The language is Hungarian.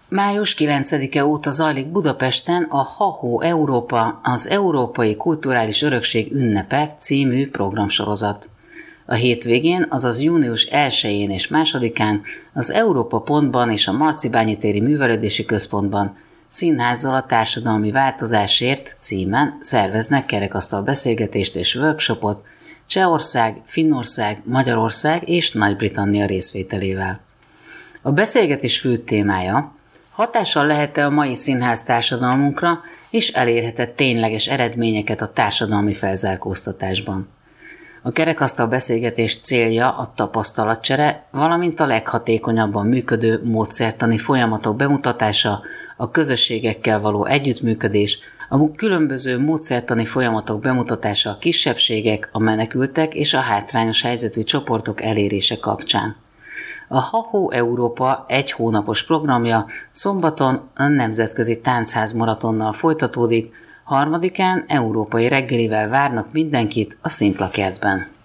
Május 9-e óta zajlik Budapesten a HaHo Európa, az Európai Kulturális Örökség Ünnepe című programsorozat. A hétvégén, azaz június 1-én és 2-án az Európa Pontban és a Marcibányi téri művelődési központban Színházzal a társadalmi változásért címen szerveznek kerekasztal beszélgetést és workshopot Csehország, Finnország, Magyarország és Nagy-Britannia részvételével. A beszélgetés fő témája: hatással lehet-e a mai színház társadalmunkra, és elérhet-e tényleges eredményeket a társadalmi felzárkóztatásban. A kerekasztal beszélgetés célja a tapasztalatcsere, valamint a leghatékonyabban működő módszertani folyamatok bemutatása, a közösségekkel való együttműködés, a különböző módszertani folyamatok bemutatása a kisebbségek, a menekültek és a hátrányos helyzetű csoportok elérése kapcsán. A HaHo Európa egy hónapos programja szombaton a Nemzetközi Táncház maratonnal folytatódik, 3-án európai reggelivel várnak mindenkit a Színplakertben.